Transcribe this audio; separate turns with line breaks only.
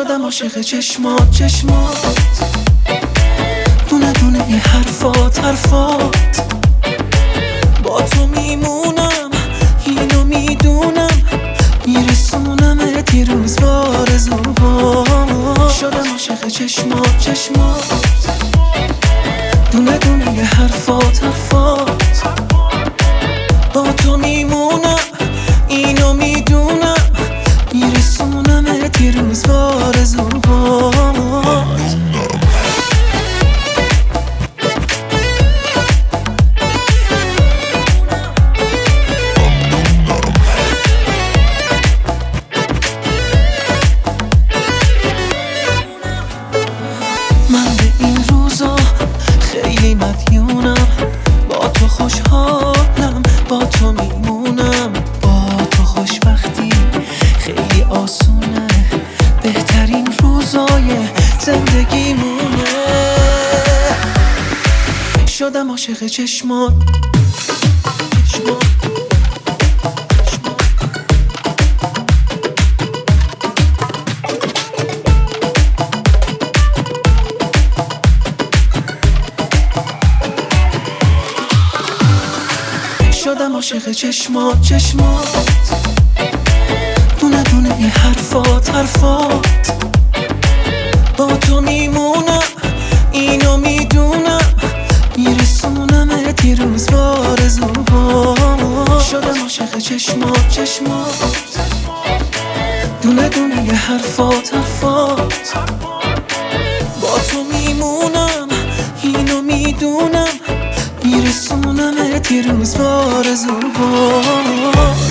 شدم عاشق چشمات دونه دونه یه حرفات با تو میمونم، اینو میدونم، میرسونمت یه روز بارزوها. شدم عاشق چشمات دونه دونه یه حرفات با تو میمونم، اینو میدونم، میرسونمت یه روز بارزوها. من به این روزا خیلی مدیونم، با تو خوشحالم، با تو میمونم، با تو خوشبختی خیلی آسونه، بهترین روزای زندگیمونه. شدم عاشق چشمات شدم عاشق چشمات دونه دونه یه حرفات با تو میمونم، اینو میدونم، میرسونمت یه روز بارزوها. شدم عاشق چشمات دونه دونه یه حرفات با تو میمونم، اینو میدونم، میرسونمت یه روز بارزوها.